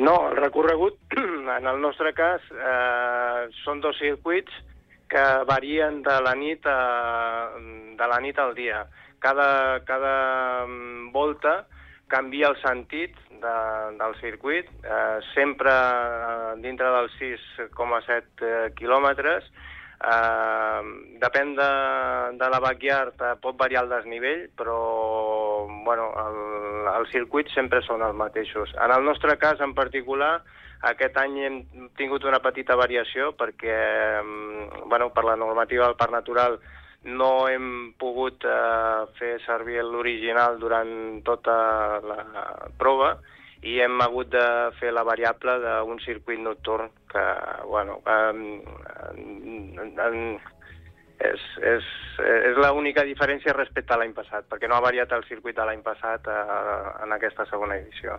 No, el recorregut, en el nostre cas, són 2 circuits que varien de la nit al dia. Cada volta canvia el sentit del circuit, sempre dintre dels 6,7 quilòmetres. Depèn de la backyard, pot variar el desnivell, però bueno, els circuits sempre són els mateixos. En el nostre cas, en particular, aquest any hem tingut una petita variació perquè bueno, per la normativa del Parc Natural no hem pogut fer servir l'original durant tota la prova i hem hagut de fer la variable d'un circuit nocturn que, bueno, és l'única diferència respecte a l'any passat, perquè no ha variat el circuit de l'any passat en aquesta segona edició.